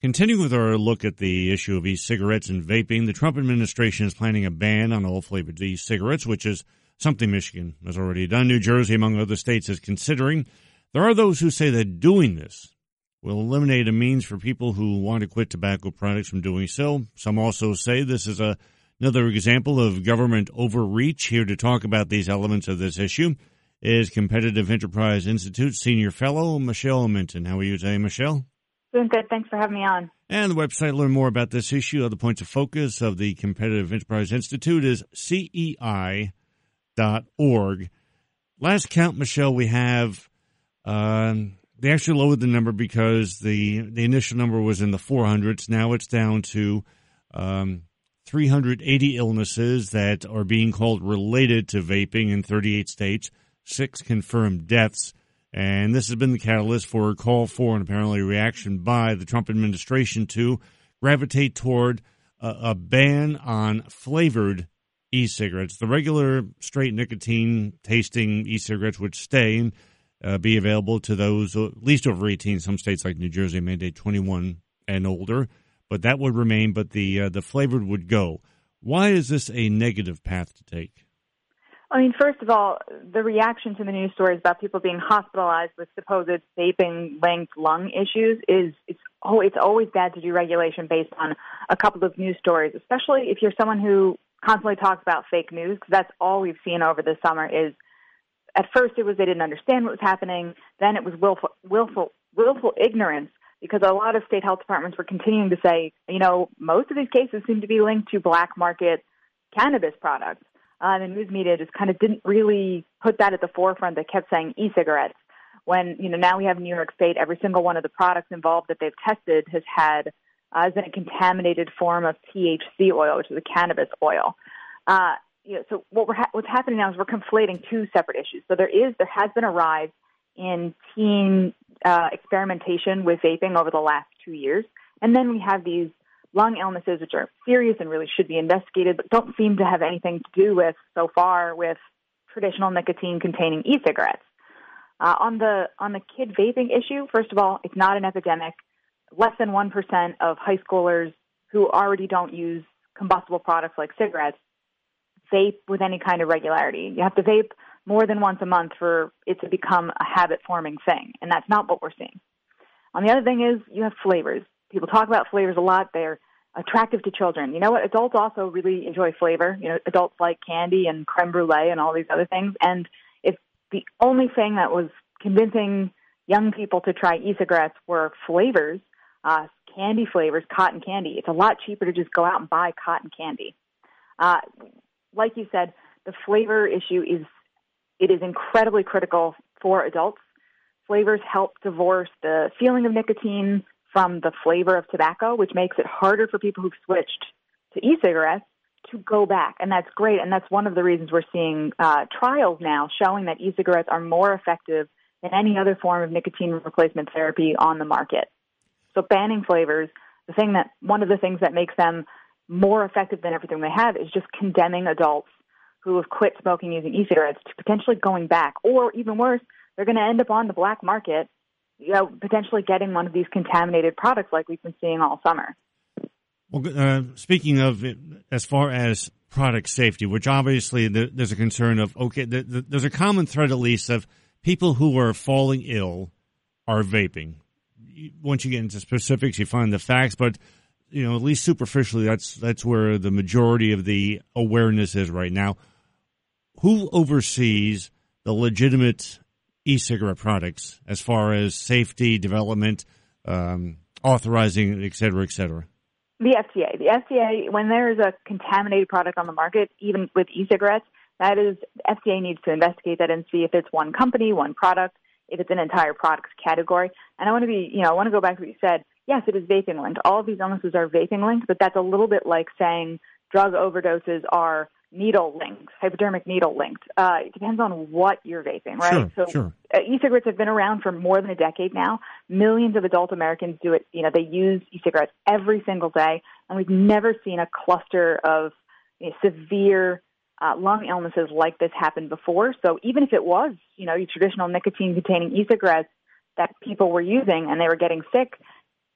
Continuing with our look at the issue of e-cigarettes and vaping, the Trump administration is planning a ban on all flavored e-cigarettes, which is something Michigan has already done. New Jersey, among other states, is considering. There are those who say that doing this will eliminate a means for people who want to quit tobacco products from doing so. Some also say this is another example of government overreach. Here to talk about these elements of this issue is Competitive Enterprise Institute Senior Fellow Michelle Minton. How are you today, Michelle? Doing good. Thanks for having me on. And the website to learn more about this issue, other points of focus of the Competitive Enterprise Institute is CEI.org. Last count, Michelle, we have, they actually lowered the number because the initial number was in the 400s. Now it's down to 380 illnesses that are being called related to vaping in 38 states, 6 confirmed deaths. And this has been the catalyst for a call for and apparently reaction by the Trump administration to gravitate toward a ban on flavored e-cigarettes. The regular straight nicotine tasting e-cigarettes would stay and be available to those at least over 18. Some states like New Jersey mandate 21 and older, but that would remain. But the flavored would go. Why is this a negative path to take? I mean, first of all, the reaction to the news stories about people being hospitalized with supposed vaping-linked lung issues it's always bad to do regulation based on a couple of news stories, especially if you're someone who constantly talks about fake news, because that's all we've seen over the summer is at first it was they didn't understand what was happening, then it was willful ignorance, because a lot of state health departments were continuing to say, most of these cases seem to be linked to black market cannabis products. The news media just kind of didn't really put that at the forefront. They kept saying e-cigarettes. When, now we have New York State, every single one of the products involved that they've tested has been a contaminated form of THC oil, which is a cannabis oil. So what's happening now is we're conflating two separate issues. So there has been a rise in teen experimentation with vaping over the last 2 years. And then we have these lung illnesses, which are serious and really should be investigated, but don't seem to have anything to do with, so far, with traditional nicotine-containing e-cigarettes. On the kid vaping issue, first of all, it's not an epidemic. Less than 1% of high schoolers who already don't use combustible products like cigarettes vape with any kind of regularity. You have to vape more than once a month for it to become a habit-forming thing, and that's not what we're seeing. On the other thing is you have flavors. People talk about flavors a lot. They're attractive to children. You know what? Adults also really enjoy flavor. Adults like candy and creme brulee and all these other things. And if the only thing that was convincing young people to try e-cigarettes were flavors, candy flavors, cotton candy, it's a lot cheaper to just go out and buy cotton candy. Like you said, the flavor issue is incredibly critical for adults. Flavors help divorce the feeling of nicotine from the flavor of tobacco, which makes it harder for people who've switched to e-cigarettes to go back. And that's great. And that's one of the reasons we're seeing trials now showing that e-cigarettes are more effective than any other form of nicotine replacement therapy on the market. So banning flavors, one of the things that makes them more effective than everything they have is just condemning adults who have quit smoking using e-cigarettes to potentially going back. Or even worse, they're going to end up on the black market, potentially getting one of these contaminated products like we've been seeing all summer. Well, speaking of it, as far as product safety, which obviously there's a concern of, there's a common thread at least of people who are falling ill are vaping. Once you get into specifics, you find the facts, but at least superficially, that's where the majority of the awareness is right now. Who oversees the legitimate e-cigarette products as far as safety, development, authorizing, et cetera, et cetera? The FDA. The FDA, when there is a contaminated product on the market, even with e-cigarettes, the FDA needs to investigate that and see if it's one company, one product, if it's an entire products category. And I want to go back to what you said. Yes, it is vaping linked. All of these illnesses are vaping linked, but that's a little bit like saying drug overdoses are needle linked, hypodermic needle linked. It depends on what you're vaping, right? Sure. E-cigarettes have been around for more than a decade now. Millions of adult Americans do it. They use e-cigarettes every single day, and we've never seen a cluster of severe lung illnesses like this happen before. So even if it was, your traditional nicotine-containing e-cigarettes that people were using and they were getting sick,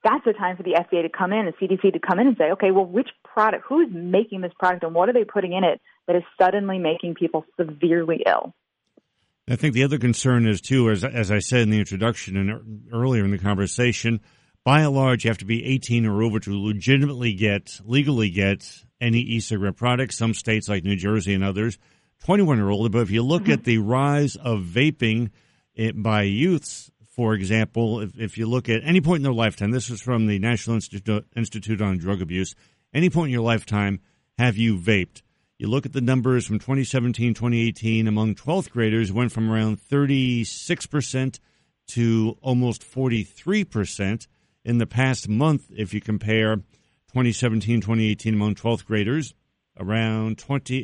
that's the time for the FDA to come in, the CDC to come in and say, okay, well, which product, who's making this product and what are they putting in it that is suddenly making people severely ill? I think the other concern is, too, as I said in the introduction and earlier in the conversation, by and large, you have to be 18 or over to legally get any e-cigarette products. Some states like New Jersey and others, 21 or older. But if you look at the rise of vaping by youths, for example, if you look at any point in their lifetime, this is from the National Institute on Drug Abuse, any point in your lifetime, have you vaped? You look at the numbers from 2017, 2018, among 12th graders, went from around 36% to almost 43%. In the past month, if you compare 2017, 2018 among 12th graders, around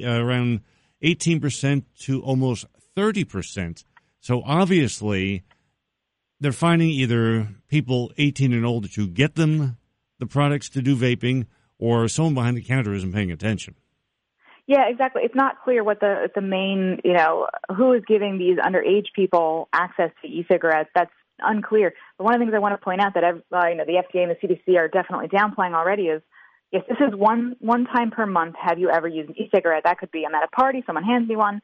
18% to almost 30%. So obviously, they're finding either people 18 and older to get them the products to do vaping, or someone behind the counter isn't paying attention. Yeah, exactly. It's not clear what the main, who is giving these underage people access to e-cigarettes. That's unclear. But one of the things I want to point out that the FDA and the CDC are definitely downplaying already is, yes, this is one time per month. Have you ever used an e-cigarette? That could be I'm at a party, someone hands me one.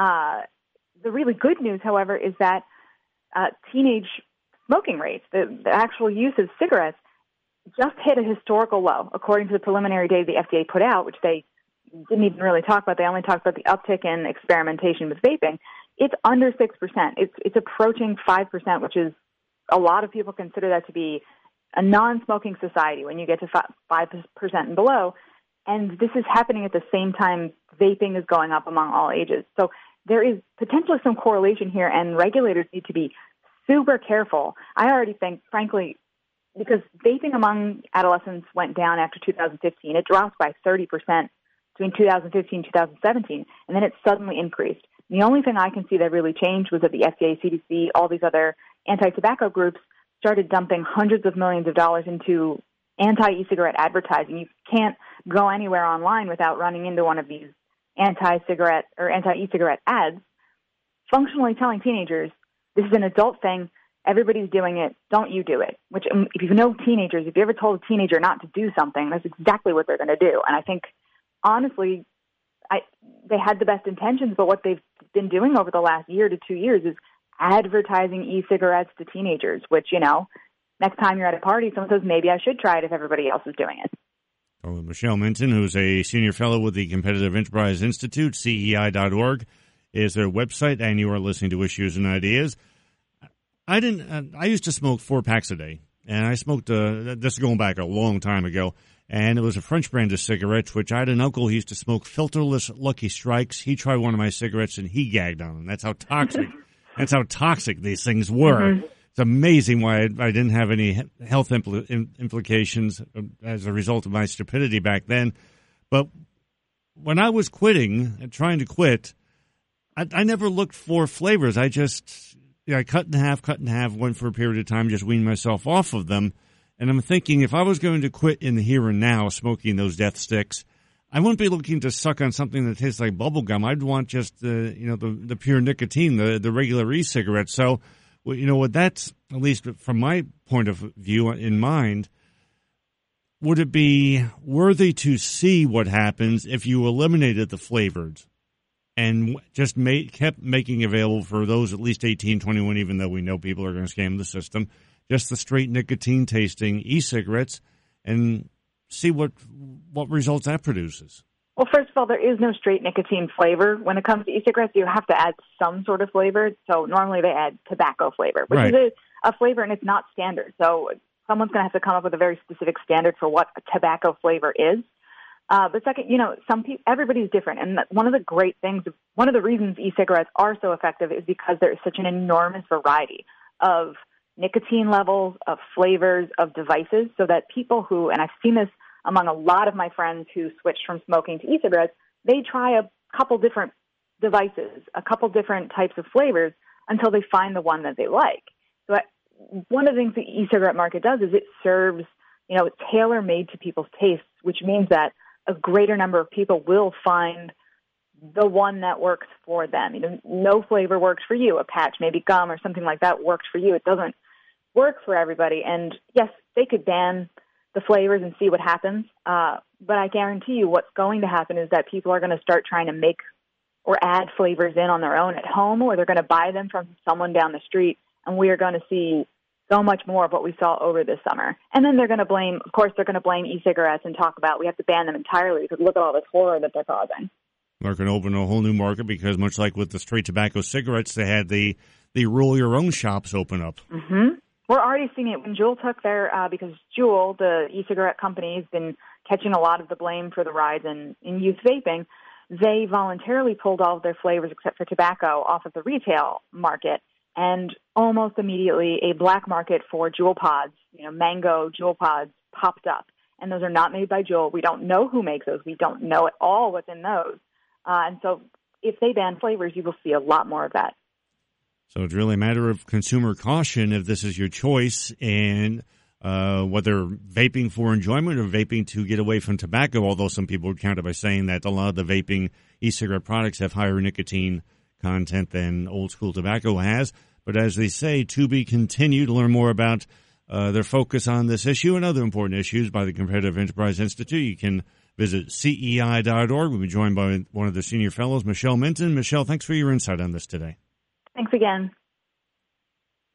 The really good news, however, is that teenage smoking rates, the actual use of cigarettes, just hit a historical low, according to the preliminary data the FDA put out, which they didn't even really talk about. They only talked about the uptick in experimentation with vaping. It's under 6%. It's approaching 5%, which is a lot of people consider that to be a non-smoking society when you get to 5% and below. And this is happening at the same time vaping is going up among all ages. So there is potentially some correlation here, and regulators need to be super careful. I already think, frankly, because vaping among adolescents went down after 2015, it dropped by 30% between 2015 and 2017, and then it suddenly increased. The only thing I can see that really changed was that the FDA, CDC, all these other anti-tobacco groups started dumping hundreds of millions of dollars into anti-e-cigarette advertising. You can't go anywhere online without running into one of these anti-cigarette or anti-e-cigarette ads, functionally telling teenagers, this is an adult thing, everybody's doing it, don't you do it. Which, if you know teenagers, if you ever told a teenager not to do something, that's exactly what they're going to do. And I think, honestly, they had the best intentions, but what they've been doing over the last year to 2 years is advertising e-cigarettes to teenagers, which, next time you're at a party, someone says, maybe I should try it if everybody else is doing it. Oh, Michelle Minton, who's a senior fellow with the Competitive Enterprise Institute, CEI.org, is their website, and you are listening to Issues and Ideas. I used to smoke 4 packs a day, and I smoked, this is going back a long time ago, and it was a French brand of cigarettes, which I had an uncle who used to smoke filterless Lucky Strikes. He tried one of my cigarettes, and he gagged on them. That's how toxic these things were. Mm-hmm. It's amazing why I didn't have any health implications as a result of my stupidity back then. But when I was quitting and trying to quit, I never looked for flavors. I just cut in half, went for a period of time, just weaned myself off of them. And I'm thinking if I was going to quit in the here and now smoking those death sticks, I wouldn't be looking to suck on something that tastes like bubble gum. I'd want just the pure nicotine, the regular e-cigarette. So, what that's, at least from my point of view in mind, would it be worthy to see what happens if you eliminated the flavors and just kept making available for those at least 18, 21, even though we know people are going to scam the system, just the straight nicotine tasting e-cigarettes, and see what results that produces? Well, first of all, there is no straight nicotine flavor. When it comes to e-cigarettes, you have to add some sort of flavor. So normally they add tobacco flavor, which is a flavor, and it's not standard. So someone's going to have to come up with a very specific standard for what a tobacco flavor is. But second, everybody's different. And one of the reasons e-cigarettes are so effective is because there is such an enormous variety of nicotine levels, of flavors, of devices, so that people who, and I've seen this among a lot of my friends who switched from smoking to e-cigarettes, they try a couple different devices, a couple different types of flavors until they find the one that they like. So one of the things the e-cigarette market does is it serves, it's tailor-made to people's tastes, which means that a greater number of people will find the one that works for them. No flavor works for you. A patch, maybe gum or something like that works for you. It doesn't work for everybody. And yes, they could ban the flavors and see what happens. But I guarantee you what's going to happen is that people are going to start trying to make or add flavors in on their own at home, or they're going to buy them from someone down the street, and we are going to see so much more of what we saw over this summer. And then they're going to blame e-cigarettes and talk about we have to ban them entirely because look at all this horror that they're causing. They're going to open a whole new market because much like with the straight tobacco cigarettes, they had the roll your own shops open up. Mm-hmm. We're already seeing it when Juul took their, because Juul, the e-cigarette company, has been catching a lot of the blame for the rise in youth vaping. They voluntarily pulled all of their flavors except for tobacco off of the retail market, and almost immediately a black market for Juul pods, mango Juul pods, popped up. And those are not made by Juul. We don't know who makes those. We don't know at all what's in those. And so if they ban flavors, you will see a lot more of that. So it's really a matter of consumer caution if this is your choice, and whether vaping for enjoyment or vaping to get away from tobacco, although some people would counter by saying that a lot of the vaping e-cigarette products have higher nicotine content than old-school tobacco has. But as they say, to be continued. To learn more about their focus on this issue and other important issues by the Competitive Enterprise Institute, you can visit CEI.org. We'll be joined by one of the senior fellows, Michelle Minton. Michelle, thanks for your insight on this today. Thanks again.